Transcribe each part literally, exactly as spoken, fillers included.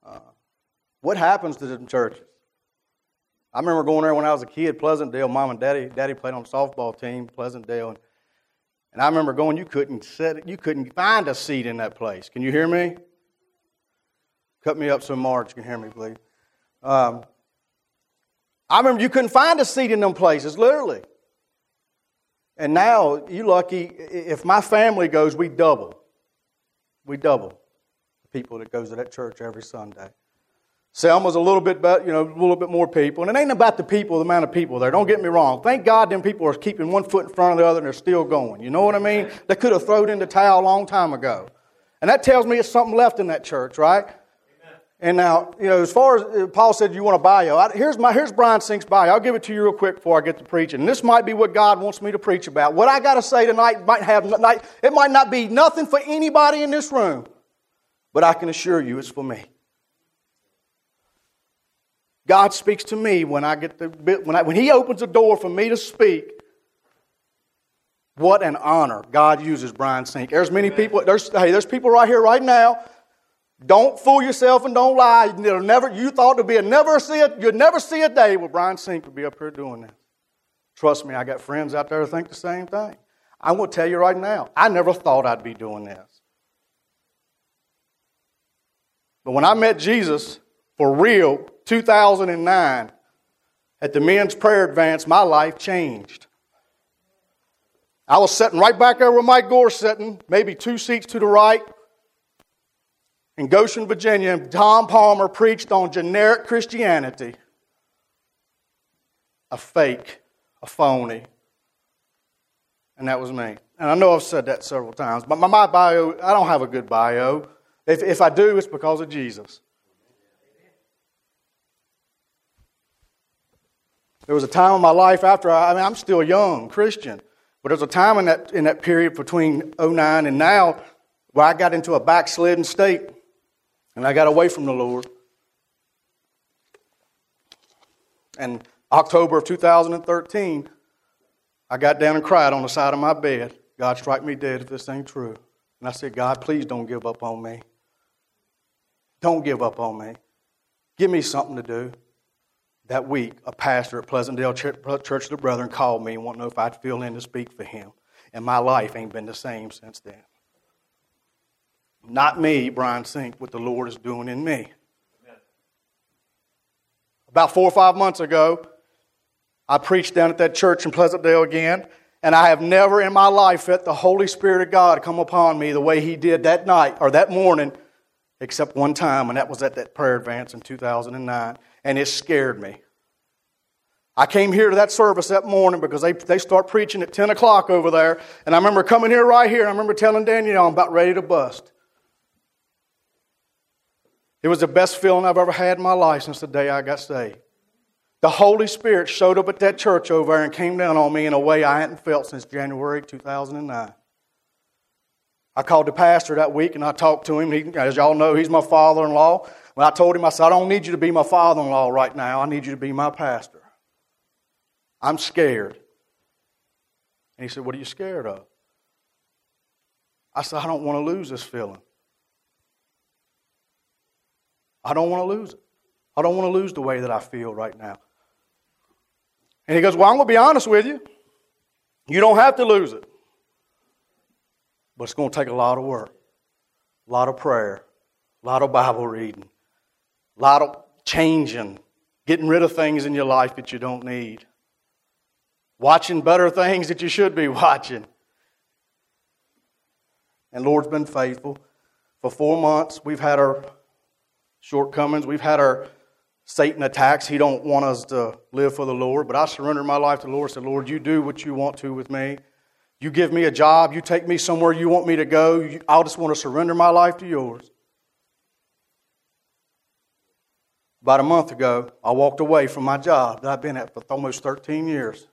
Uh, what happens to them churches? I remember going there when I was a kid, Pleasantdale. Mom and Daddy, Daddy played on the softball team, Pleasantdale, and, and I remember going. You couldn't sit, you couldn't find a seat in that place. Can you hear me? Cut me up so Marge can hear me, please. Um, I remember you couldn't find a seat in them places, literally. And now, you lucky, if my family goes, we double. We double the people that goes to that church every Sunday. Selma's a little bit better, you know, a little bit more people. And it ain't about the people, the amount of people there. Don't get me wrong. Thank God them people are keeping one foot in front of the other and they're still going. You know what I mean? They could have thrown in the towel a long time ago. And that tells me it's something left in that church, right? Amen. And now, you know, as far as Paul said you want a bio, I, here's my here's Brian Sink's bio. I'll give it to you real quick before I get to preaching. And this might be what God wants me to preach about. What I got to say tonight might have it might not be nothing for anybody in this room, but I can assure you it's for me. God speaks to me when I get the when I, when He opens the door for me to speak. What an honor God uses Brian Sink. There's many people. There's hey, there's people right here right now. Don't fool yourself and don't lie. You'll never you thought to be a never see it. You'd never see a day where Brian Sink would be up here doing this. Trust me, I got friends out there who think the same thing. I'm going to tell you right now. I never thought I'd be doing this. But when I met Jesus for real, two thousand nine, at the men's prayer advance, my life changed. I was sitting right back there where Mike Gore's sitting, maybe two seats to the right, in Goshen, Virginia, and Tom Palmer preached on generic Christianity. A fake, a phony. And that was me. And I know I've said that several times, but my, my bio, I don't have a good bio. If, if I do, it's because of Jesus. There was a time in my life after, I, I mean, I'm still young, Christian, but there was a time in that in that period between oh nine and now where I got into a backslidden state and I got away from the Lord. And October of two thousand thirteen, I got down and cried on the side of my bed, God, strike me dead if this ain't true. And I said, God, please don't give up on me. Don't give up on me. Give me something to do. That week, a pastor at Pleasantdale Church of the Brethren called me and wanted to know if I'd fill in to speak for him. And my life ain't been the same since then. Not me, Brian Sink, what the Lord is doing in me. Amen. About four or five months ago, I preached down at that church in Pleasantdale again, and I have never in my life felt the Holy Spirit of God come upon me the way He did that night or that morning, except one time, and that was at that prayer advance in two thousand nine. And it scared me. I came here to that service that morning because they, they start preaching at ten o'clock over there. And I remember coming here right here. And I remember telling Danielle I'm about ready to bust. It was the best feeling I've ever had in my life since the day I got saved. The Holy Spirit showed up at that church over there and came down on me in a way I hadn't felt since January two thousand nine. I called the pastor that week and I talked to him. He, as y'all know, he's my father-in-law. When I told him, I said, I don't need you to be my father-in-law right now. I need you to be my pastor. I'm scared. And he said, what are you scared of? I said, I don't want to lose this feeling. I don't want to lose it. I don't want to lose the way that I feel right now. And he goes, well, I'm going to be honest with you. You don't have to lose it. But it's going to take a lot of work, a lot of prayer, a lot of Bible reading, a lot of changing, getting rid of things in your life that you don't need, watching better things that you should be watching. And Lord's been faithful. For four months, we've had our shortcomings. We've had our Satan attacks. He don't want us to live for the Lord. But I surrendered my life to the Lord. I said, Lord, you do what you want to with me. You give me a job. You take me somewhere you want me to go. I just want to surrender my life to yours. About a month ago, I walked away from my job that I've been at for almost thirteen years.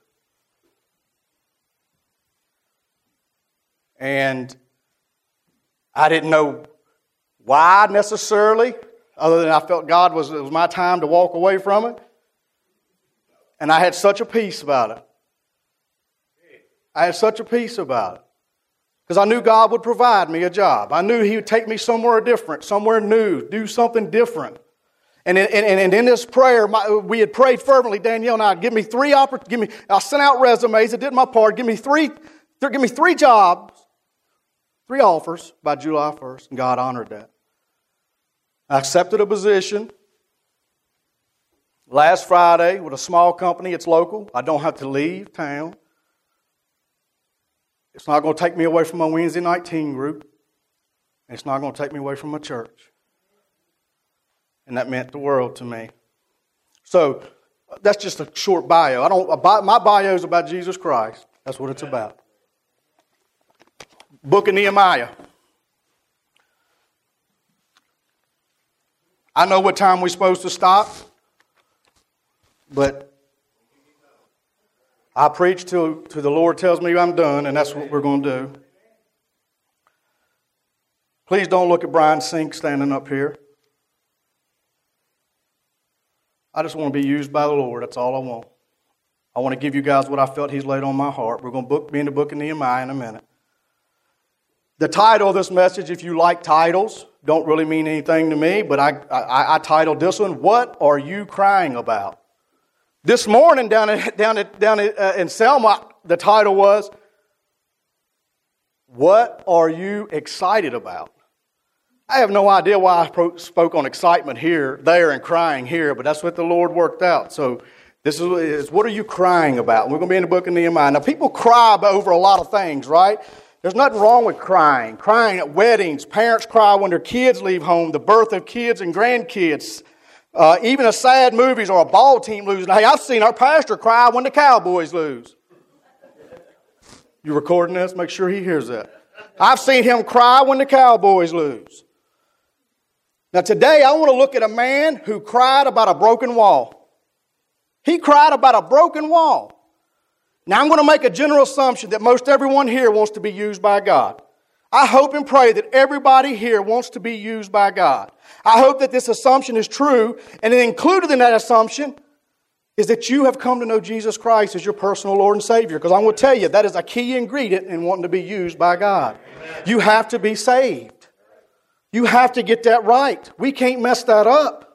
And I didn't know why necessarily, other than I felt God was, it was my time to walk away from it. And I had such a peace about it. I had such a peace about it. Because I knew God would provide me a job. I knew He would take me somewhere different, somewhere new, do something different. And in, and, and in this prayer, my, we had prayed fervently, Danielle and I, give me three opportunities. Give me, I sent out resumes. I did my part. Give me three, th- give me three jobs, three offers by July first. And God honored that. I accepted a position last Friday with a small company. It's local. I don't have to leave town. It's not going to take me away from my Wednesday night teen group. It's not going to take me away from my church. And that meant the world to me. So that's just a short bio. I don't. My bio is about Jesus Christ. That's what it's about. Book of Nehemiah. I know what time we're supposed to stop, but I preach till, till the Lord tells me I'm done, and that's what we're going to do. Please don't look at Brian Sink standing up here. I just want to be used by the Lord. That's all I want. I want to give you guys what I felt He's laid on my heart. We're going to book, be in the book of Nehemiah in a minute. The title of this message, if you like titles, don't really mean anything to me, but I, I, I titled this one, What Are You Crying About? This morning down at, down at, down at, uh, in Selma, the title was, What Are You Excited About? I have no idea why I spoke on excitement here, there, and crying here, but that's what the Lord worked out. So this is, is what are you crying about? We're going to be in the book of Nehemiah. Now, people cry over a lot of things, right? There's nothing wrong with crying. Crying at weddings. Parents cry when their kids leave home. The birth of kids and grandkids. Uh, even a sad movies or a ball team losing. Hey, I've seen our pastor cry when the Cowboys lose. You recording this? Make sure he hears that. I've seen him cry when the Cowboys lose. Now today I want to look at a man who cried about a broken wall. He cried about a broken wall. Now I'm going to make a general assumption that most everyone here wants to be used by God. I hope and pray that everybody here wants to be used by God. I hope that this assumption is true, and included in that assumption is that you have come to know Jesus Christ as your personal Lord and Savior. Because I'm going to tell you, that is a key ingredient in wanting to be used by God. Amen. You have to be saved. You have to get that right. We can't mess that up.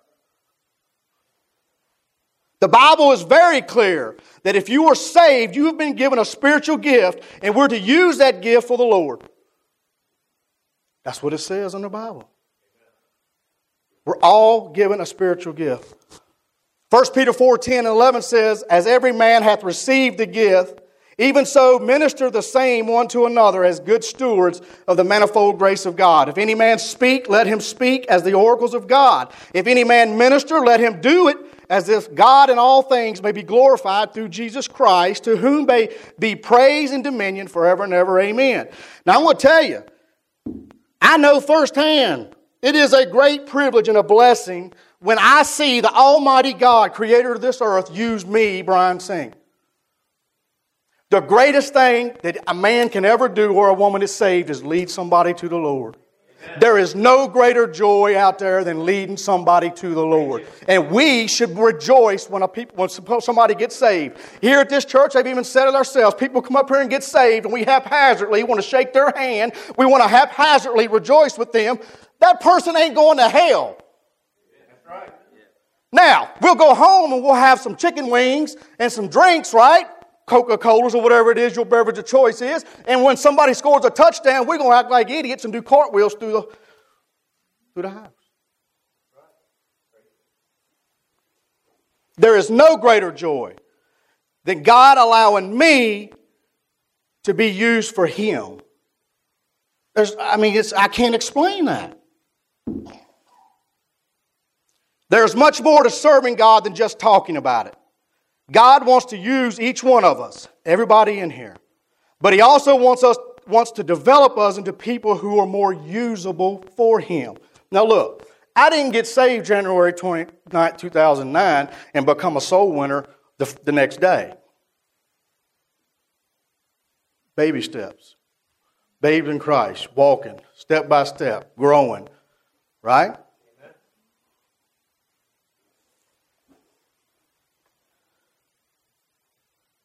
The Bible is very clear that if you are saved, you have been given a spiritual gift, and we're to use that gift for the Lord. That's what it says in the Bible. We're all given a spiritual gift. First Peter four, ten and eleven says, As every man hath received a gift, even so minister the same one to another as good stewards of the manifold grace of God. If any man speak, let him speak as the oracles of God. If any man minister, let him do it as if God in all things may be glorified through Jesus Christ, to whom may be praise and dominion forever and ever. Amen. Now I want to tell you, I know firsthand, it is a great privilege and a blessing when I see the Almighty God, creator of this earth, use me, Brian Sink. The greatest thing that a man can ever do or a woman is saved is lead somebody to the Lord. Amen. There is no greater joy out there than leading somebody to the Lord. And we should rejoice when, a people, when somebody gets saved. Here at this church, they've even said it ourselves. People come up here and get saved, and we haphazardly want to shake their hand. We want to haphazardly rejoice with them. That person ain't going to hell. That's right. Now, we'll go home and we'll have some chicken wings and some drinks, right? Coca-Colas or whatever it is your beverage of choice is. And when somebody scores a touchdown, we're going to act like idiots and do cartwheels through the, through the house. There is no greater joy than God allowing me to be used for Him. There's, I mean, it's, I can't explain that. There's much more to serving God than just talking about it. God wants to use each one of us, everybody in here. But He also wants us wants to develop us into people who are more usable for Him. Now look, I didn't get saved January twenty-ninth, two thousand nine and become a soul winner the, the next day. Baby steps. Babes in Christ, walking, step by step, growing. Right?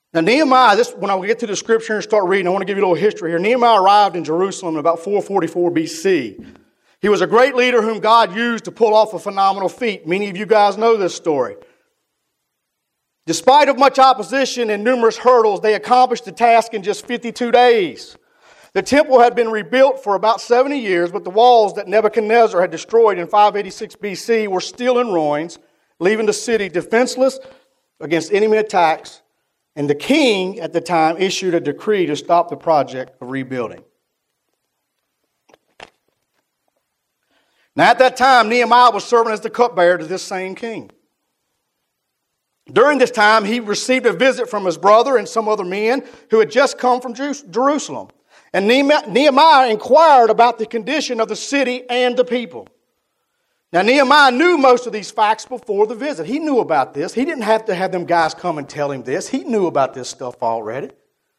Now Nehemiah, this when I get to the scripture and start reading, I want to give you a little history here. Nehemiah arrived in Jerusalem in about four forty-four B C. He was a great leader whom God used to pull off a phenomenal feat. Many of you guys know this story. Despite of much opposition and numerous hurdles, they accomplished the task in just fifty-two days. The temple had been rebuilt for about seventy years, but the walls that Nebuchadnezzar had destroyed in five eighty-six B C were still in ruins, leaving the city defenseless against enemy attacks. And the king at the time issued a decree to stop the project of rebuilding. Now at that time, Nehemiah was serving as the cupbearer to this same king. During this time, he received a visit from his brother and some other men who had just come from Jerusalem. And Nehemiah inquired about the condition of the city and the people. Now, Nehemiah knew most of these facts before the visit. He knew about this. He didn't have to have them guys come and tell him this. He knew about this stuff already.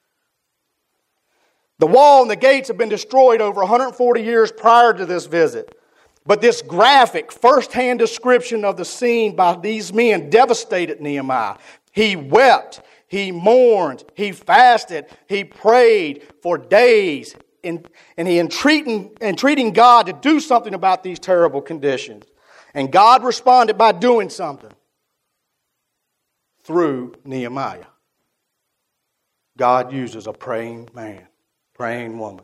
The wall and the gates had been destroyed over one hundred forty years prior to this visit. But this graphic, first-hand description of the scene by these men devastated Nehemiah. He wept, he mourned, he fasted, he prayed for days. In, and he entreating, entreating God to do something about these terrible conditions. And God responded by doing something through Nehemiah. God uses a praying man, praying woman.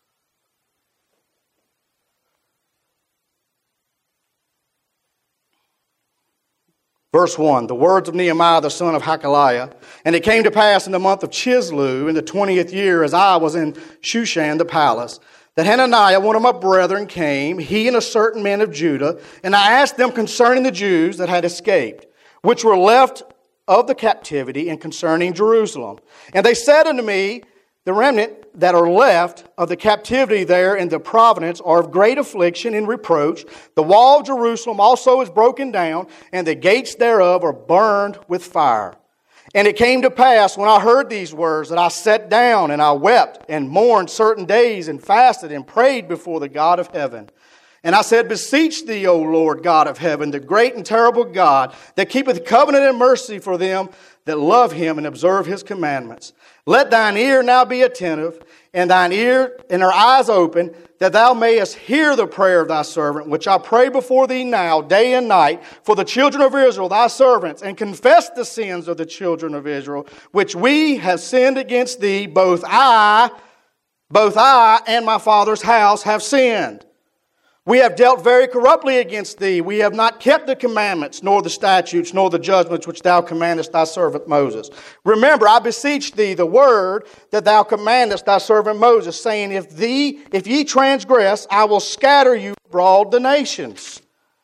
Verse one, the words of Nehemiah the son of Hakaliah. And it came to pass in the month of Chislew, in the twentieth year, as I was in Shushan the palace, that Hananiah, one of my brethren, came, he and a certain man of Judah, and I asked them concerning the Jews that had escaped, which were left of the captivity, and concerning Jerusalem. And they said unto me, the remnant that are left of the captivity there in the province are of great affliction and reproach. The wall of Jerusalem also is broken down, and the gates thereof are burned with fire. And it came to pass, when I heard these words, that I sat down, and I wept, and mourned certain days, and fasted, and prayed before the God of heaven. And I said, beseech thee, O Lord God of heaven, the great and terrible God, that keepeth covenant and mercy for them that love him and observe his commandments. Let thine ear now be attentive, and thine ear and our eyes open, that thou mayest hear the prayer of thy servant, which I pray before thee now, day and night, for the children of Israel, thy servants, and confess the sins of the children of Israel, which we have sinned against thee, both I, both I and my father's house have sinned. We have dealt very corruptly against thee. We have not kept the commandments, nor the statutes, nor the judgments which thou commandest thy servant Moses. Remember, I beseech thee the word that thou commandest thy servant Moses, saying, If thee, if ye transgress, I will scatter you abroad the nations.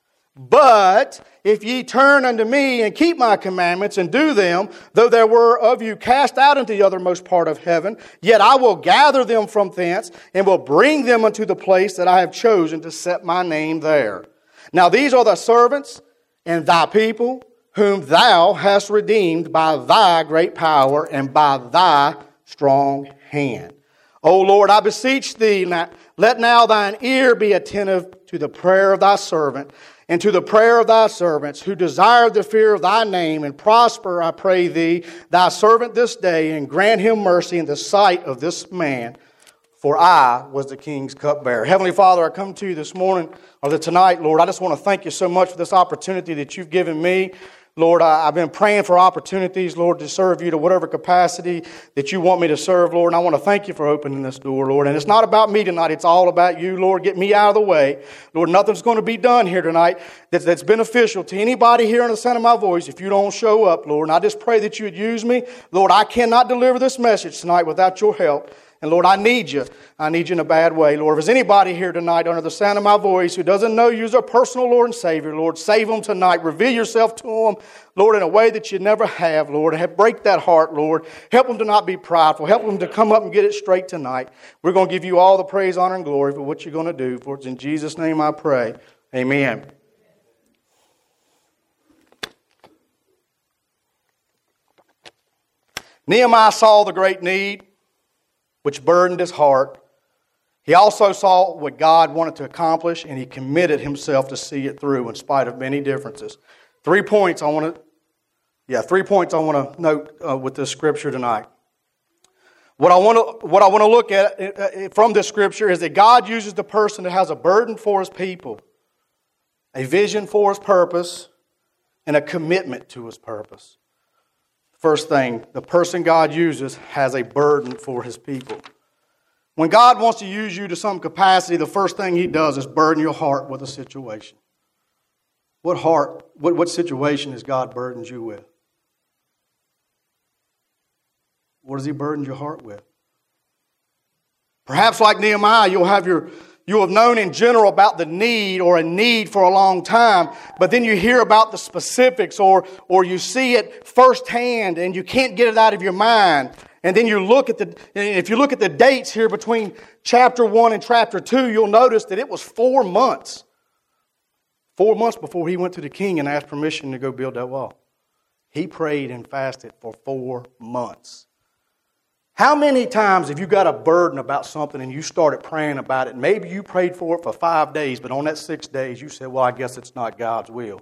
But if ye turn unto me and keep my commandments and do them, though there were of you cast out into the uttermost part of heaven, yet I will gather them from thence and will bring them unto the place that I have chosen to set my name there. Now these are the servants and thy people, whom thou hast redeemed by thy great power and by thy strong hand. O Lord, I beseech thee, let now thine ear be attentive to the prayer of thy servant, and to the prayer of thy servants, who desire the fear of thy name, and prosper, I pray thee, thy servant this day, and grant him mercy in the sight of this man, for I was the king's cupbearer. Heavenly Father, I come to you this morning, or tonight, Lord, I just want to thank you so much for this opportunity that you've given me. Lord, I, I've been praying for opportunities, Lord, to serve you to whatever capacity that you want me to serve, Lord. And I want to thank you for opening this door, Lord. And it's not about me tonight. It's all about you, Lord. Get me out of the way. Lord, nothing's going to be done here tonight that's, that's beneficial to anybody hearing the sound of my voice if you don't show up, Lord. And I just pray that you would use me. Lord, I cannot deliver this message tonight without your help. And Lord, I need you. I need you in a bad way. Lord, if there's anybody here tonight under the sound of my voice who doesn't know you as a personal Lord and Savior, Lord, save them tonight. Reveal yourself to them, Lord, in a way that you never have, Lord. And break that heart, Lord. Help them to not be prideful. Help them to come up and get it straight tonight. We're going to give you all the praise, honor, and glory for what you're going to do. For it's in Jesus' name I pray. Amen. Nehemiah saw the great need, which burdened his heart. He also saw what God wanted to accomplish, and he committed himself to see it through in spite of many differences. Three points I want to Yeah, three points I want to note uh, with this scripture tonight. What I want to what I want to look at uh, from this scripture is that God uses the person that has a burden for his people, a vision for his purpose, and a commitment to his purpose. First thing, the person God uses has a burden for his people. When God wants to use you to some capacity, the first thing he does is burden your heart with a situation. What heart, what, what situation has God burdened you with? What has he burdened your heart with? Perhaps like Nehemiah, you'll have your you'll have known in general about the need or a need for a long time, but then you hear about the specifics or or you see it firsthand and you can't get it out of your mind. And then you look at the if you look at the dates here between chapter one and chapter two, you'll notice that it was four months. Four months before he went to the king and asked permission to go build that wall. He prayed and fasted for four months. How many times have you got a burden about something and you started praying about it? Maybe you prayed for it for five days, but on that six days you said, well, I guess it's not God's will.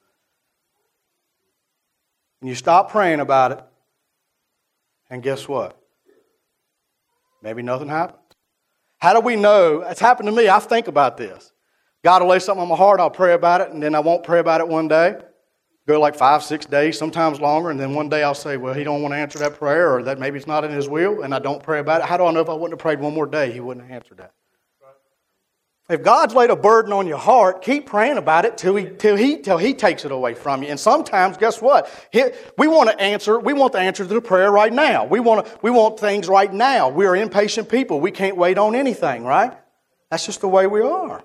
And you stop praying about it, and guess what? Maybe nothing happens. How do we know? It's happened to me. I think about this. God will lay something on my heart, I'll pray about it, and then I won't pray about it one day. Go like five, six days, sometimes longer, and then one day I'll say, well, he don't want to answer that prayer, or that maybe it's not in his will, and I don't pray about it. How do I know if I wouldn't have prayed one more day, he wouldn't have answered that? If God's laid a burden on your heart, keep praying about it till he till he till he takes it away from you. And sometimes, guess what? He, we want to answer. We want the answer to the prayer right now. We want to, we want things right now. We are impatient people. We can't wait on anything, right? That's just the way we are.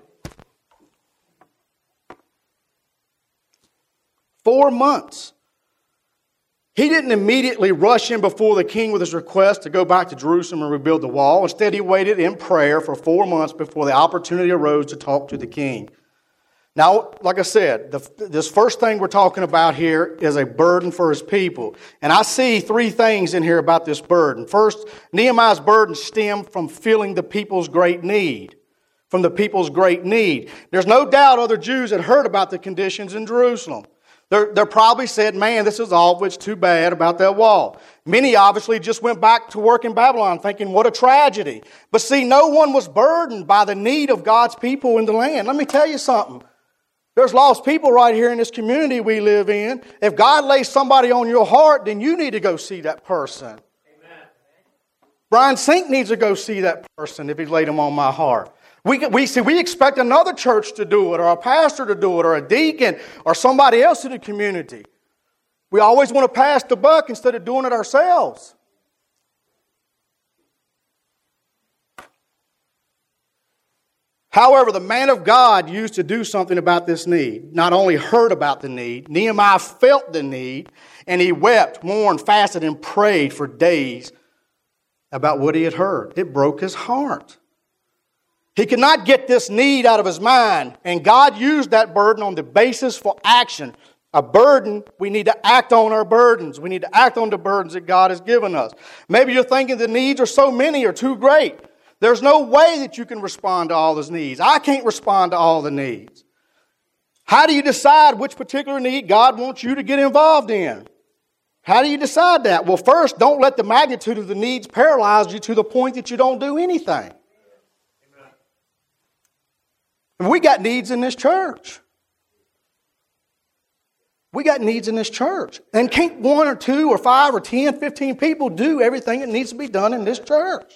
Four months. He didn't immediately rush in before the king with his request to go back to Jerusalem and rebuild the wall. Instead, he waited in prayer for four months before the opportunity arose to talk to the king. Now, like I said, the, this first thing we're talking about here is a burden for his people. And I see three things in here about this burden. First, Nehemiah's burden stemmed from feeling the people's great need. From the people's great need. There's no doubt other Jews had heard about the conditions in Jerusalem. They're, they're probably said, man, this is all which too bad about that wall. Many obviously just went back to work in Babylon thinking, what a tragedy. But see, no one was burdened by the need of God's people in the land. Let me tell you something. There's lost people right here in this community we live in. If God lays somebody on your heart, then you need to go see that person. Amen. Brian Sink needs to go see that person if he's laid him on my heart. We, we see we expect another church to do it, or a pastor to do it, or a deacon, or somebody else in the community. We always want to pass the buck instead of doing it ourselves. However, the man of God used to do something about this need. Not only heard about the need, Nehemiah felt the need, and he wept, mourned, fasted, and prayed for days about what he had heard. It broke his heart. He could not get this need out of his mind, and God used that burden on the basis for action. A burden, we need to act on our burdens. We need to act on the burdens that God has given us. Maybe you're thinking the needs are so many or too great. There's no way that you can respond to all those needs. I can't respond to all the needs. How do you decide which particular need God wants you to get involved in? How do you decide that? Well, first, don't let the magnitude of the needs paralyze you to the point that you don't do anything. We got needs in this church. We got needs in this church. And can't one or two or five or ten, fifteen people do everything that needs to be done in this church?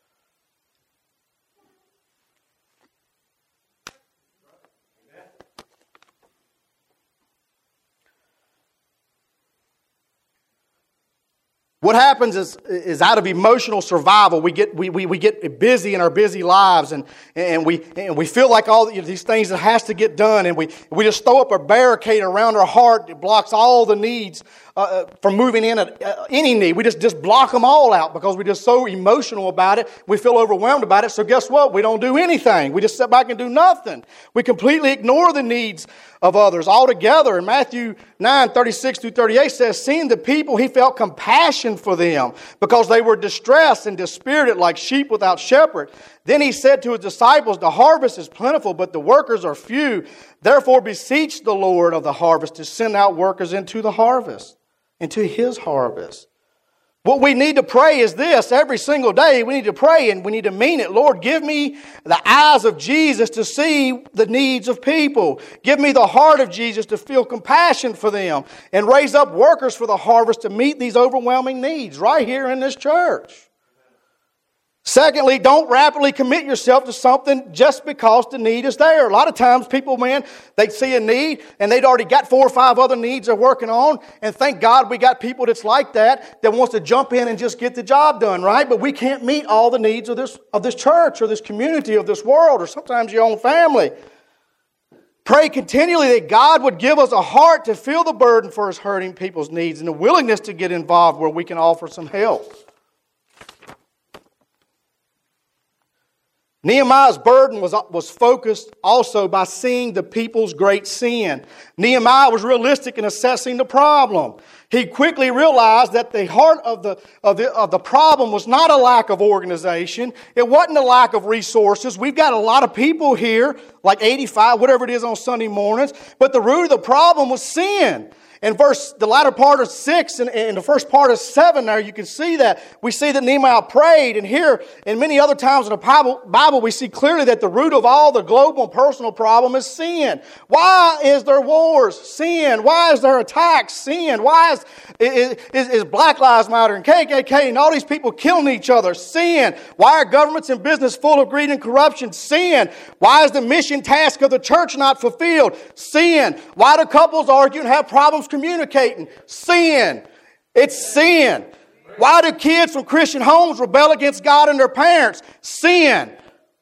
What happens is, is out of emotional survival, we get we, we, we get busy in our busy lives, and, and we and we feel like all these things that has to get done, and we we just throw up a barricade around our heart that blocks all the needs uh, from moving in at uh, any need. We just, just block them all out because we're just so emotional about it. We feel overwhelmed about it. So guess what? We don't do anything. We just sit back and do nothing. We completely ignore the needs of others altogether. And Matthew nine, thirty-six through thirty-eight says, seeing the people, he felt compassion for them because they were distressed and dispirited like sheep without shepherd. Then he said to his disciples, the harvest is plentiful, but the workers are few. Therefore beseech the Lord of the harvest to send out workers into the harvest. into His harvest. What we need to pray is this every single day. We need to pray and we need to mean it. Lord, give me the eyes of Jesus to see the needs of people. Give me the heart of Jesus to feel compassion for them and raise up workers for the harvest to meet these overwhelming needs right here in this church. Secondly, don't rapidly commit yourself to something just because the need is there. A lot of times people, man, they see a need and they'd already got four or five other needs they're working on. And thank God we got people that's like that, that wants to jump in and just get the job done, right? But we can't meet all the needs of this, of this church or this community, of this world, or sometimes your own family. Pray continually that God would give us a heart to feel the burden for His hurting people's needs and a willingness to get involved where we can offer some help. Nehemiah's burden was, was focused also by seeing the people's great sin. Nehemiah was realistic in assessing the problem. He quickly realized that the heart of the, of the, of the problem was not a lack of organization. It wasn't a lack of resources. We've got a lot of people here, like eighty-five, whatever it is on Sunday mornings, but the root of the problem was sin. In verse, the latter part of six and, and the first part of seven there, you can see that. We see that Nehemiah prayed, and here and many other times in the Bible, Bible, we see clearly that the root of all the global and personal problem is sin. Why is there wars? Sin. Why is there attacks? Sin. Why is, is, is Black Lives Matter and K K K and all these people killing each other? Sin. Why are governments and business full of greed and corruption? Sin. Why is the mission task of the church not fulfilled? Sin. Why do couples argue and have problems communicating? Sin. It's sin. Why do kids from Christian homes rebel against God and their parents? Sin.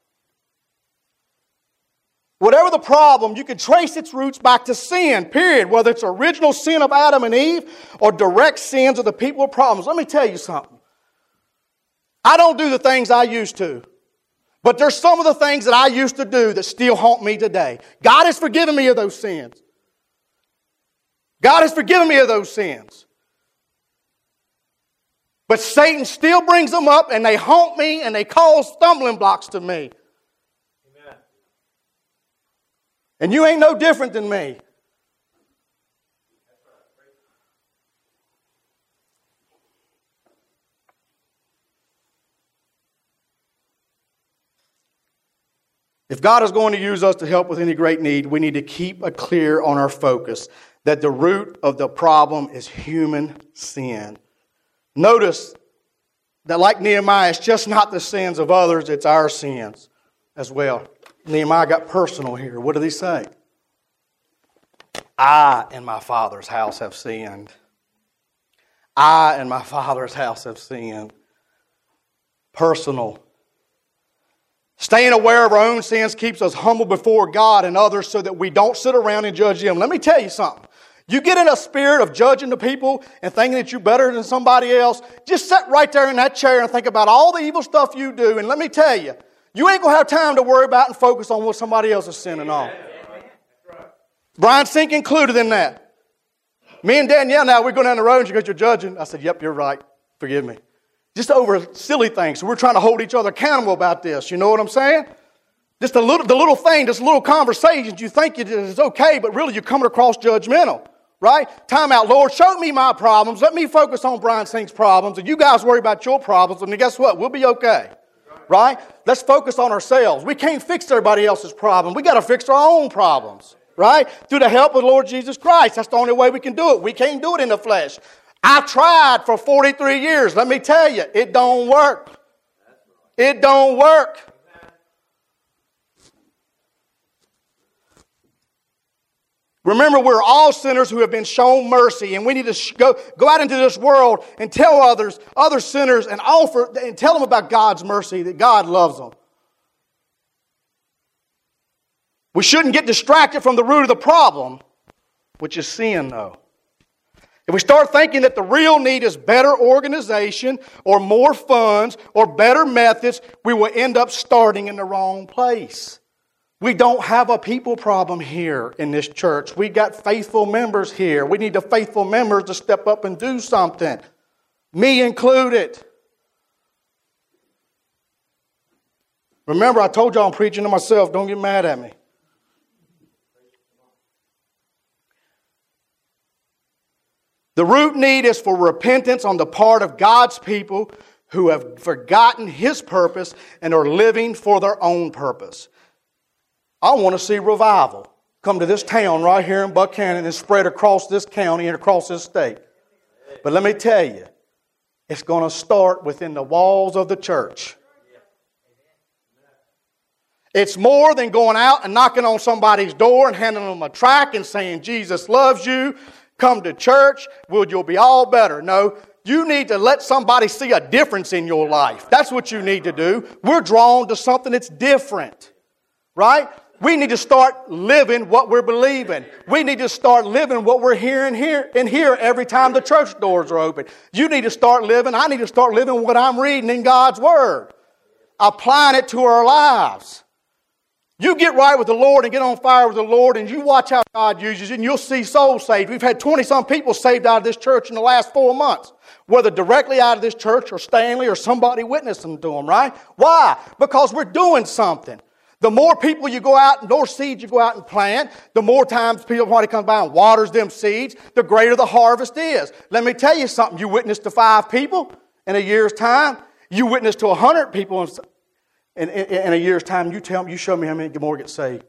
Whatever the problem, you can trace its roots back to sin, period. Whether it's original sin of Adam and Eve or direct sins of the people with problems. Let me tell you something. I don't do the things I used to. But there's some of the things that I used to do that still haunt me today. God has forgiven me of those sins. God has forgiven me of those sins. But Satan still brings them up and they haunt me and they cause stumbling blocks to me. Amen. And you ain't no different than me. If God is going to use us to help with any great need, we need to keep a clear on our focus that the root of the problem is human sin. Notice that like Nehemiah, it's just not the sins of others, it's our sins as well. Nehemiah got personal here. What did he say? I and my father's house have sinned. I and my father's house have sinned. Personal. Staying aware of our own sins keeps us humble before God and others so that we don't sit around and judge them. Let me tell you something. You get in a spirit of judging the people and thinking that you're better than somebody else, just sit right there in that chair and think about all the evil stuff you do. And let me tell you, you ain't going to have time to worry about and focus on what somebody else is sinning on. Brian Sink included in that. Me and Danielle now, we're going down the road and she goes, you're judging. I said, yep, you're right. Forgive me. Just over silly things. So we're trying to hold each other accountable about this. You know what I'm saying? Just a little, the little thing, just little conversations. You think it's okay, but really you're coming across judgmental, right? Time out, Lord, show me my problems. Let me focus on Brian Sink's problems, and you guys worry about your problems, and guess what? We'll be okay, right? Let's focus on ourselves. We can't fix everybody else's problem. We got to fix our own problems, right? Through the help of the Lord Jesus Christ. That's the only way we can do it. We can't do it in the flesh. I tried for forty-three years. Let me tell you, it don't work. It don't work. Remember, we're all sinners who have been shown mercy, and we need to go, go out into this world and tell others, other sinners, and offer and tell them about God's mercy, that God loves them. We shouldn't get distracted from the root of the problem, which is sin, though. If we start thinking that the real need is better organization or more funds or better methods, we will end up starting in the wrong place. We don't have a people problem here in this church. We got faithful members here. We need the faithful members to step up and do something. Me included. Remember, I told you I'm preaching to myself. Don't get mad at me. The root need is for repentance on the part of God's people who have forgotten His purpose and are living for their own purpose. I want to see revival come to this town right here in Buchanan and spread across this county and across this state. But let me tell you, it's going to start within the walls of the church. It's more than going out and knocking on somebody's door and handing them a tract and saying, Jesus loves you, come to church, will you'll be all better. No, you need to let somebody see a difference in your life. That's what you need to do. We're drawn to something that's different, right? We need to start living what we're believing. We need to start living what we're hearing here and here every time the church doors are open. You need to start living, I need to start living what I'm reading in God's Word, applying it to our lives. You get right with the Lord and get on fire with the Lord and you watch how God uses you and you'll see souls saved. We've had twenty-some people saved out of this church in the last four months. Whether directly out of this church or Stanley or somebody witnessing to them, right? Why? Because we're doing something. The more people you go out and the more seeds you go out and plant, the more times people when he comes by and waters them seeds, the greater the harvest is. Let me tell you something. You witness to five people in a year's time. You witness to a hundred people in In, in, in a year's time, you tell me, you show me how many more get saved.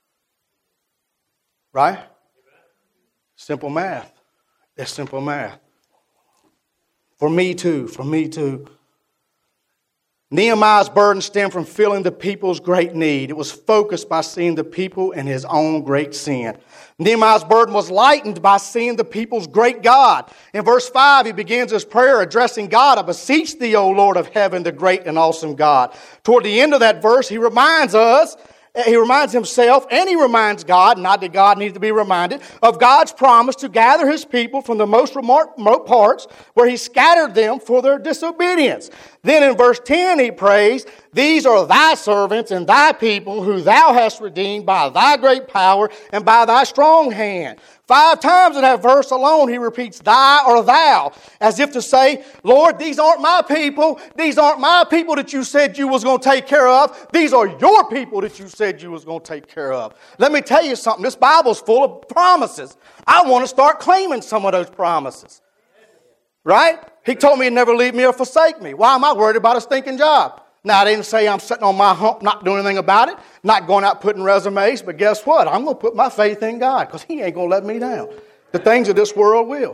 Right? Simple math. That's simple math. For me too, for me too. Nehemiah's burden stemmed from feeling the people's great need. It was focused by seeing the people in his own great sin. Nehemiah's burden was lightened by seeing the people's great God. In verse five, he begins his prayer addressing God. I beseech thee, O Lord of heaven, the great and awesome God. Toward the end of that verse, he reminds us, he reminds himself, and he reminds God, not that God needs to be reminded, of God's promise to gather his people from the most remote parts where he scattered them for their disobedience. Then in verse ten he prays, these are thy servants and thy people who thou hast redeemed by thy great power and by thy strong hand. Five times in that verse alone he repeats thy or thou, as if to say, Lord, these aren't my people. These aren't my people that you said you was going to take care of. These are your people that you said you was going to take care of. Let me tell you something. This Bible's full of promises. I want to start claiming some of those promises. Right? He told me he'd never leave me or forsake me. Why am I worried about a stinking job? Now, I didn't say I'm sitting on my hump, not doing anything about it, not going out putting resumes, but guess what? I'm going to put my faith in God because He ain't going to let me down. The things of this world will.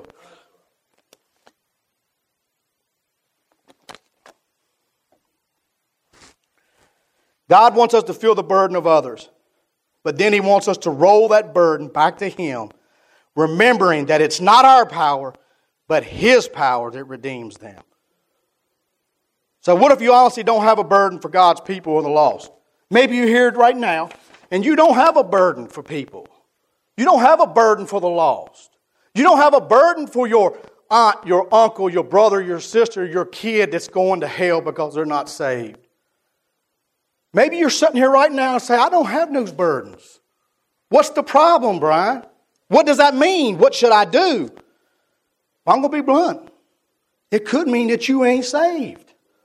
God wants us to feel the burden of others, but then He wants us to roll that burden back to Him, remembering that it's not our power, but His power that redeems them. So what if you honestly don't have a burden for God's people or the lost? Maybe you're here right now and you don't have a burden for people. You don't have a burden for the lost. You don't have a burden for your aunt, your uncle, your brother, your sister, your kid that's going to hell because they're not saved. Maybe you're sitting here right now and say, I don't have those burdens. What's the problem, Brian? What does that mean? What should I do? Well, I'm going to be blunt. It could mean that you ain't saved.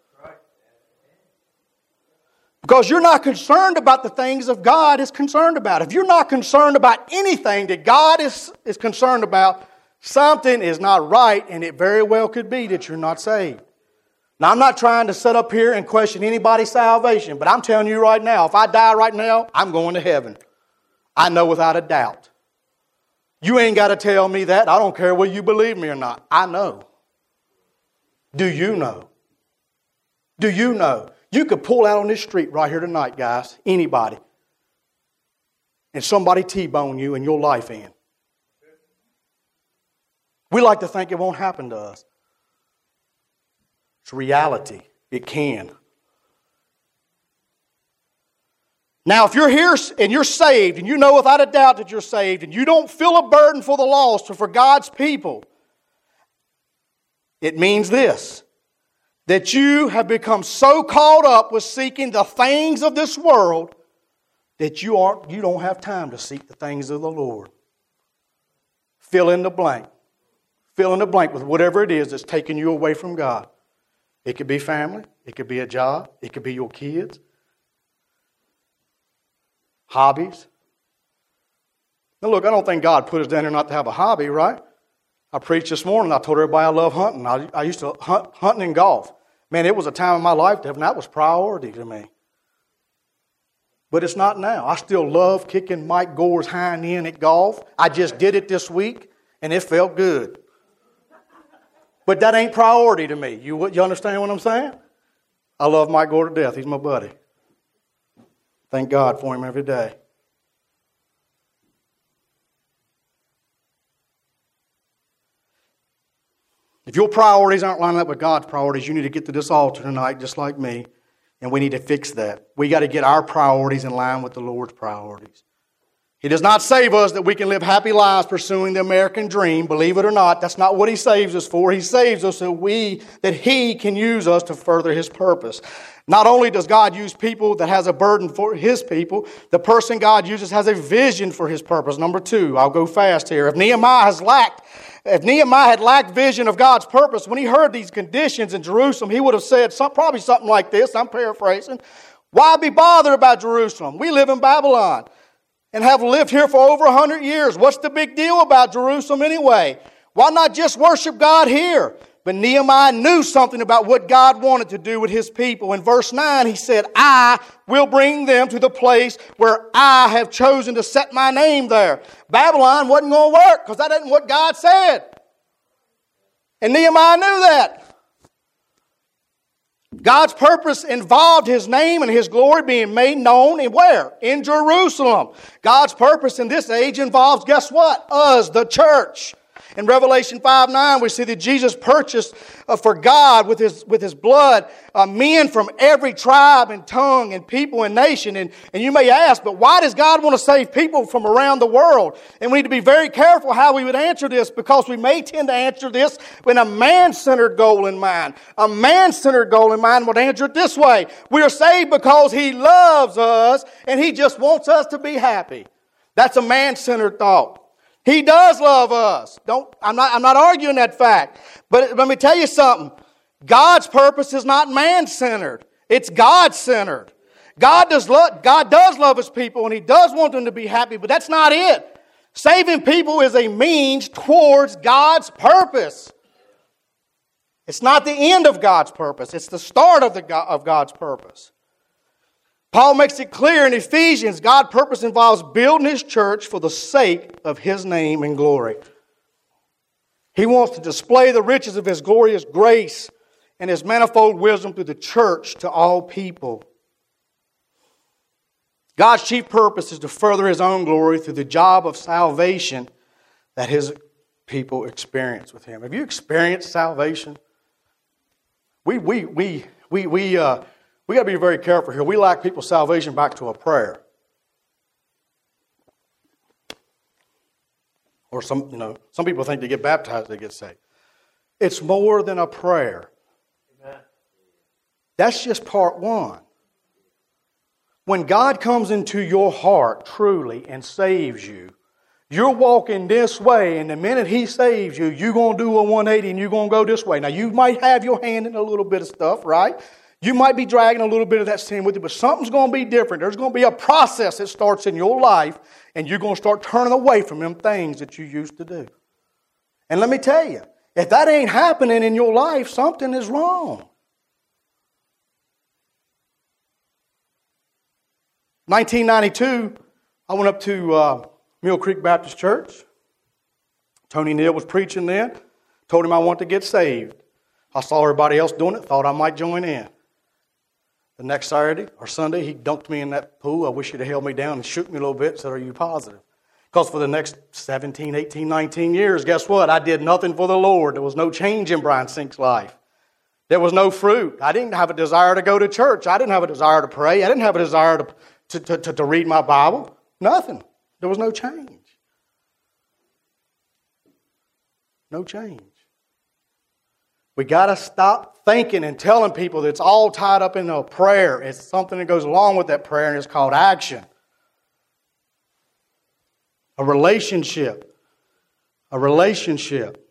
Because you're not concerned about the things that God is concerned about. If you're not concerned about anything that God is, is concerned about, something is not right, and it very well could be that you're not saved. Now, I'm not trying to sit up here and question anybody's salvation, but I'm telling you right now, if I die right now, I'm going to heaven. I know without a doubt. You ain't got to tell me that. I don't care whether you believe me or not. I know. Do you know? Do you know? You could pull out on this street right here tonight, guys, anybody, and somebody T-bone you and your life end. We like to think it won't happen to us. It's reality. It can. Now, if you're here and you're saved, and you know without a doubt that you're saved, and you don't feel a burden for the lost or for God's people, it means this. That you have become so caught up with seeking the things of this world that you aren't, you don't have time to seek the things of the Lord. Fill in the blank. Fill in the blank with whatever it is that's taking you away from God. It could be family. It could be a job. It could be your kids. Hobbies. Now look, I don't think God put us down here not to have a hobby, right? I preached this morning. I told everybody I love hunting. I, I used to hunt hunting and golf. Man, it was a time in my life that that was priority to me. But it's not now. I still love kicking Mike Gore's hind end at golf. I just did it this week, and it felt good. But that ain't priority to me. You, you understand what I'm saying? I love Mike Gore to death. He's my buddy. Thank God for him every day. If your priorities aren't lining up with God's priorities, you need to get to this altar tonight just like me, and we need to fix that. We got to get our priorities in line with the Lord's priorities. He does not save us that we can live happy lives pursuing the American dream. Believe it or not, that's not what He saves us for. He saves us so we, that He can use us to further His purpose. Not only does God use people that has a burden for His people, the person God uses has a vision for His purpose. Number two, I'll go fast here. If Nehemiah has lacked, if Nehemiah had lacked vision of God's purpose, when he heard these conditions in Jerusalem, he would have said some, probably something like this. I'm paraphrasing. Why be bothered about Jerusalem? We live in Babylon and have lived here for over a hundred years. What's the big deal about Jerusalem anyway? Why not just worship God here? But Nehemiah knew something about what God wanted to do with His people. In verse nine, he said, I will bring them to the place where I have chosen to set my name there. Babylon wasn't going to work because that isn't what God said. And Nehemiah knew that. God's purpose involved His name and His glory being made known in where? In Jerusalem. God's purpose in this age involves, guess what? Us, the church. In Revelation five nine, we see that Jesus purchased uh, for God with His, with his blood uh, men from every tribe and tongue and people and nation. And, and you may ask, but why does God want to save people from around the world? And we need to be very careful how we would answer this, because we may tend to answer this with a man-centered goal in mind. A man-centered goal in mind would answer it this way. We are saved because He loves us and He just wants us to be happy. That's a man-centered thought. He does love us. Don't, I'm not, I'm not arguing that fact. But let me tell you something. God's purpose is not man-centered. It's God-centered. God does, love, God does love His people, and He does want them to be happy, but that's not it. Saving people is a means towards God's purpose. It's not the end of God's purpose. It's the start of, the, of God's purpose. Paul makes it clear in Ephesians, God's purpose involves building His church for the sake of His name and glory. He wants to display the riches of His glorious grace and His manifold wisdom through the church to all people. God's chief purpose is to further His own glory through the job of salvation that His people experience with Him. Have you experienced salvation? We, we, we, we, we, uh, We got to be very careful here. We like people's salvation back to a prayer. Or some, you know, some people think they get baptized, they get saved. It's more than a prayer. Amen. That's just part one. When God comes into your heart truly and saves you, you're walking this way, and the minute He saves you, you're going to do a one eighty and you're going to go this way. Now, you might have your hand in a little bit of stuff, right? You might be dragging a little bit of that sin with you, but something's going to be different. There's going to be a process that starts in your life, and you're going to start turning away from them things that you used to do. And let me tell you, if that ain't happening in your life, something is wrong. nineteen ninety-two, I went up to uh, Mill Creek Baptist Church. Tony Neal was preaching then. Told him I wanted to get saved. I saw everybody else doing it, thought I might join in. The next Saturday or Sunday, he dunked me in that pool. I wish he'd have held me down and shook me a little bit and said, are you positive? Because for the next seventeen, eighteen, nineteen years, guess what? I did nothing for the Lord. There was no change in Brian Sink's life. There was no fruit. I didn't have a desire to go to church. I didn't have a desire to pray. I didn't have a desire to, to, to, to, to read my Bible. Nothing. There was no change. No change. We got to stop thinking and telling people that it's all tied up in a prayer. It's something that goes along with that prayer, and it's called action. A relationship. A relationship.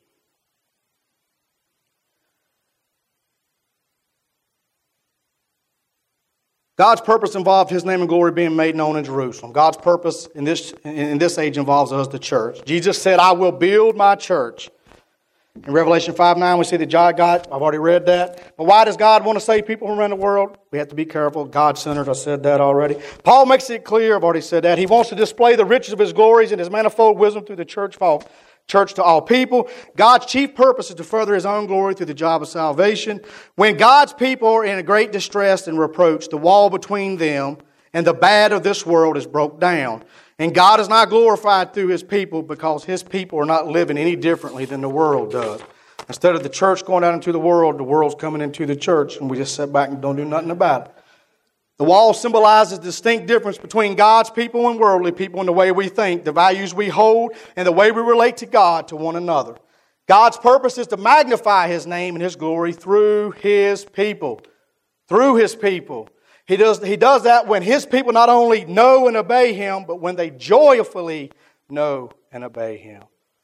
God's purpose involved His name and glory being made known in Jerusalem. God's purpose in this, in this age involves us, the church. Jesus said, I will build my church. In Revelation five nine, we see that God, I've already read that. But why does God want to save people from around the world? We have to be careful. God-centered, I said that already. Paul makes it clear, I've already said that. He wants to display the riches of His glories and His manifold wisdom through the church for church to all people. God's chief purpose is to further His own glory through the job of salvation. When God's people are in a great distress and reproach, the wall between them and the bad of this world is broke down. And God is not glorified through His people because His people are not living any differently than the world does. Instead of the church going out into the world, the world's coming into the church, and we just sit back and don't do nothing about it. The wall symbolizes the distinct difference between God's people and worldly people in the way we think, the values we hold, and the way we relate to God to one another. God's purpose is to magnify His name and His glory through His people. Through His people. He does, he does that when His people not only know and obey Him, but when they joyfully know and obey Him.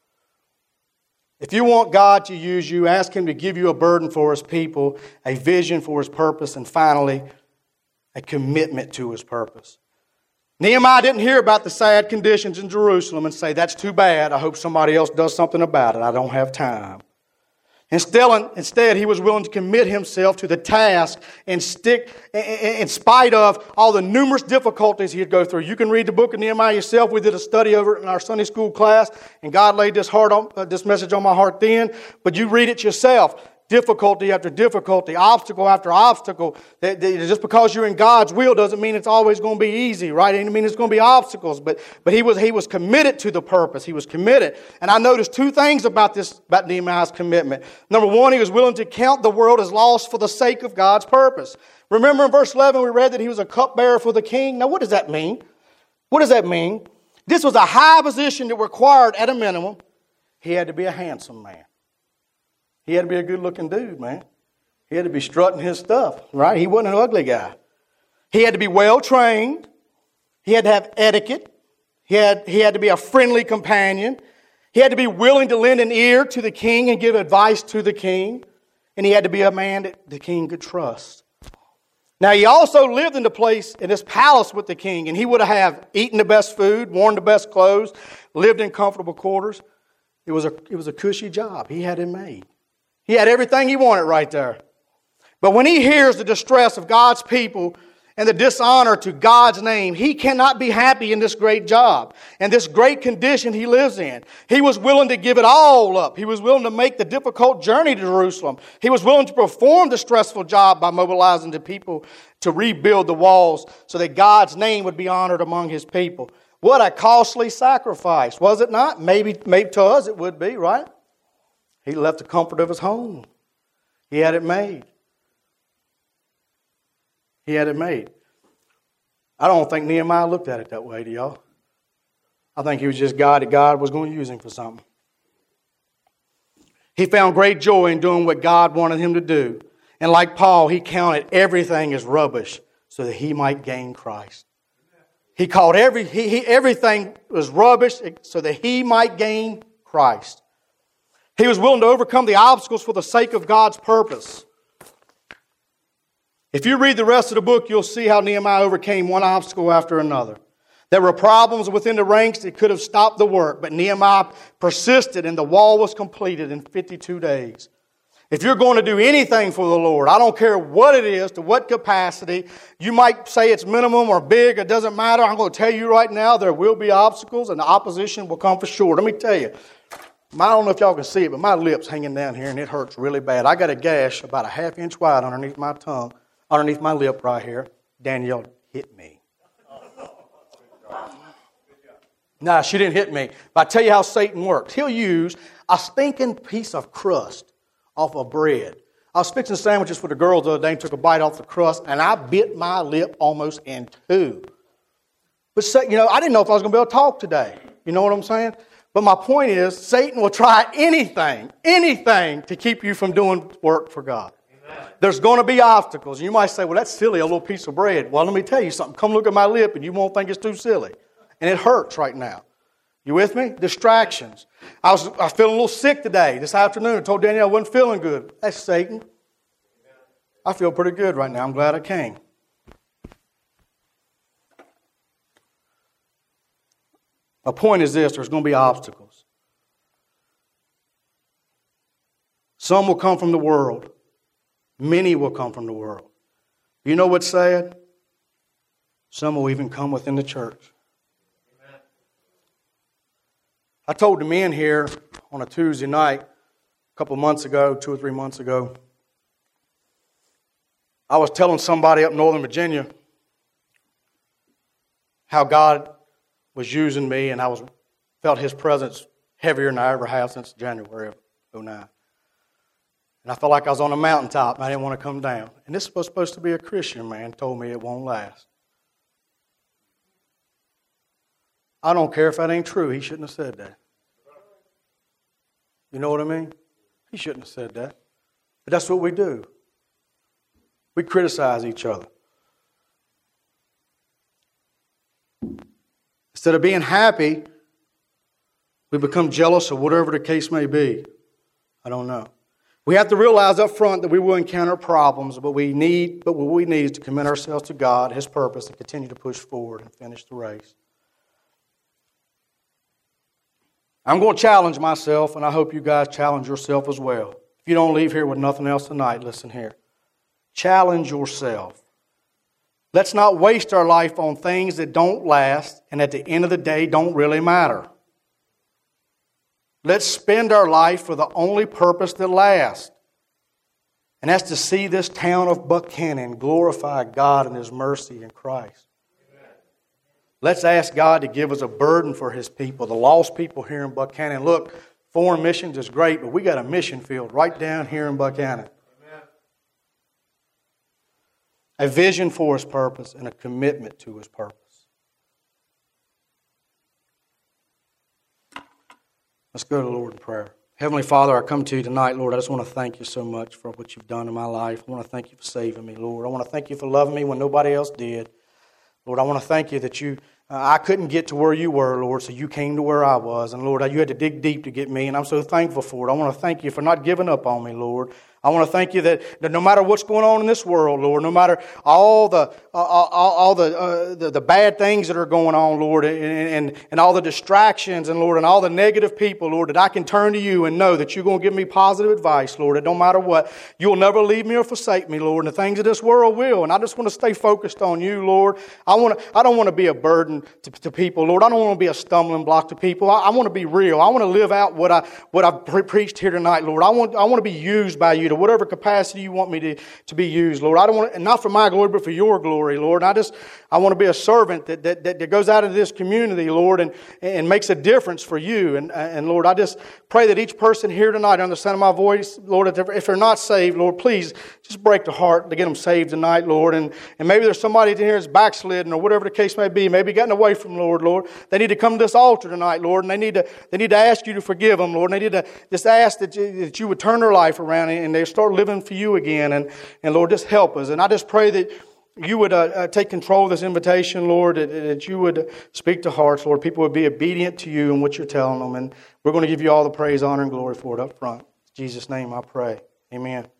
If you want God to use you, ask Him to give you a burden for His people, a vision for His purpose, and finally, a commitment to His purpose. Nehemiah didn't hear about the sad conditions in Jerusalem and say, that's too bad, I hope somebody else does something about it, I don't have time. Instead, instead, he was willing to commit himself to the task and stick in spite of all the numerous difficulties he'd go through. You can read the book of Nehemiah yourself. We did a study over it in our Sunday school class, and God laid this heart on, uh, this message on my heart then. But you read it yourself. Difficulty after difficulty, obstacle after obstacle. That, that just because you're in God's will doesn't mean it's always going to be easy, right? It doesn't mean it's going to be obstacles. But but he was he was committed to the purpose. He was committed. And I noticed two things about this about Nehemiah's commitment. Number one, he was willing to count the world as lost for the sake of God's purpose. Remember in verse eleven we read that he was a cupbearer for the king. Now what does that mean? What does that mean? This was a high position that required, at a minimum, he had to be a handsome man. He had to be a good-looking dude, man. He had to be strutting his stuff, right? He wasn't an ugly guy. He had to be well-trained. He had to have etiquette. He had, he had to be a friendly companion. He had to be willing to lend an ear to the king and give advice to the king. And he had to be a man that the king could trust. Now, he also lived in the place, in this palace with the king, and he would have eaten the best food, worn the best clothes, lived in comfortable quarters. It was a, it was a cushy job. He had it made. He had everything he wanted right there. But when he hears the distress of God's people and the dishonor to God's name, he cannot be happy in this great job and this great condition he lives in. He was willing to give it all up. He was willing to make the difficult journey to Jerusalem. He was willing to perform the stressful job by mobilizing the people to rebuild the walls so that God's name would be honored among His people. What a costly sacrifice, was it not? Maybe, maybe to us it would be, right? He left the comfort of his home. He had it made. He had it made. I don't think Nehemiah looked at it that way, do y'all? I think he was just God that God was going to use him for something. He found great joy in doing what God wanted him to do. And like Paul, he counted everything as rubbish so that he might gain Christ. He called every, he, he, everything was rubbish so that he might gain Christ. He was willing to overcome the obstacles for the sake of God's purpose. If you read the rest of the book, you'll see how Nehemiah overcame one obstacle after another. There were problems within the ranks that could have stopped the work, but Nehemiah persisted and the wall was completed in fifty-two days. If you're going to do anything for the Lord, I don't care what it is, to what capacity, you might say it's minimum or big, it doesn't matter. I'm going to tell you right now, there will be obstacles and the opposition will come for sure. Let me tell you, I don't know if y'all can see it, but my lip's hanging down here and it hurts really bad. I got a gash about a half inch wide underneath my tongue, underneath my lip right here. Danielle hit me. Nah, she didn't hit me. But I tell you how Satan works. He'll use a stinking piece of crust off of bread. I was fixing sandwiches for the girls the other day and took a bite off the crust, and I bit my lip almost in two. But, you know, I didn't know if I was going to be able to talk today. You know what I'm saying? But my point is, Satan will try anything, anything to keep you from doing work for God. Amen. There's going to be obstacles. You might say, well, that's silly, a little piece of bread. Well, let me tell you something. Come look at my lip and you won't think it's too silly. And it hurts right now. You with me? Distractions. I was, I was feeling a little sick today, this afternoon. I told Danielle I wasn't feeling good. That's Satan. I feel pretty good right now. I'm glad I came. My point is this, there's going to be obstacles. Some will come from the world. Many will come from the world. You know what's sad? Some will even come within the church. Amen. I told the men here on a Tuesday night, a couple months ago, two or three months ago, I was telling somebody up in Northern Virginia how God was using me, and I was felt His presence heavier than I ever have since January of oh nine. And I felt like I was on a mountaintop, and I didn't want to come down. And this was supposed to be a Christian man, told me it won't last. I don't care if that ain't true. He shouldn't have said that. You know what I mean? He shouldn't have said that. But that's what we do. We criticize each other. Instead of being happy, we become jealous or whatever the case may be. I don't know. We have to realize up front that we will encounter problems, but we need, but what we need is to commit ourselves to God, His purpose, and continue to push forward and finish the race. I'm going to challenge myself, and I hope you guys challenge yourself as well. If you don't leave here with nothing else tonight, listen here. Challenge yourself. Let's not waste our life on things that don't last and at the end of the day don't really matter. Let's spend our life for the only purpose that lasts. And that's to see this town of Buchanan glorify God and His mercy in Christ. Amen. Let's ask God to give us a burden for His people, the lost people here in Buchanan. Look, foreign missions is great, but we got a mission field right down here in Buchanan. A vision for His purpose and a commitment to His purpose. Let's go to the Lord in prayer. Heavenly Father, I come to you tonight, Lord. I just want to thank you so much for what you've done in my life. I want to thank you for saving me, Lord. I want to thank you for loving me when nobody else did. Lord, I want to thank you that you, uh, I couldn't get to where you were, Lord, so you came to where I was. And Lord, you had to dig deep to get me, and I'm so thankful for it. I want to thank you for not giving up on me, Lord. I want to thank you that, that no matter what's going on in this world, Lord, no matter all the uh, all, all the, uh, the the bad things that are going on, Lord, and, and and all the distractions, and Lord, and all the negative people, Lord, that I can turn to you and know that you're going to give me positive advice, Lord. That no matter what, you'll never leave me or forsake me, Lord. And the things of this world will, and I just want to stay focused on you, Lord. I want to. I don't want to be a burden to, to people, Lord. I don't want to be a stumbling block to people. I, I want to be real. I want to live out what I what I've pre- preached here tonight, Lord. I want I want to be used by you to whatever capacity you want me to, to be used, Lord. I don't want, and not for my glory, but for your glory, Lord. And I just, I want to be a servant that, that, that goes out into this community, Lord, and, and makes a difference for you. And, and Lord, I just pray that each person here tonight, under the sound of my voice, Lord, if they're not saved, Lord, please just break the heart to get them saved tonight, Lord. And, and maybe there's somebody in here that's backslidden or whatever the case may be, maybe gotten away from Lord, Lord. They need to come to this altar tonight, Lord, and they need to, they need to ask you to forgive them, Lord. And they need to just ask that you, that you would turn their life around and they start living for you again. And, and Lord, just help us. And I just pray that you would uh, uh, take control of this invitation, Lord, that, that you would speak to hearts, Lord. People would be obedient to you and what you're telling them. And we're going to give you all the praise, honor, and glory for it up front. In Jesus' name I pray. Amen.